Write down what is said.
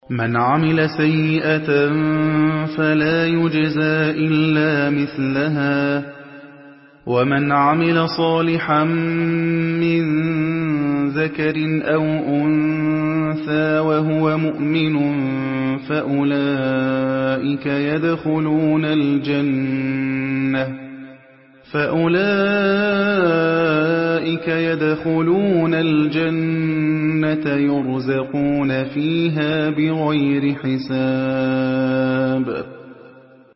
مَنْ عَمِلَ سَيِّئَةً فَلَا يُجْزَىٰ إِلَّا مِثْلَهَا وَمَنْ عَمِلَ صَالِحًا مِّن ذَكَرٍ أَوْ أُنثَىٰ وَهُوَ مُؤْمِنٌ فَأُولَٰئِكَ يَدْخُلُونَ الْجَنَّةَ يُرْزَقُونَ فِيهَا بِغَيْرِ حِسَابٍ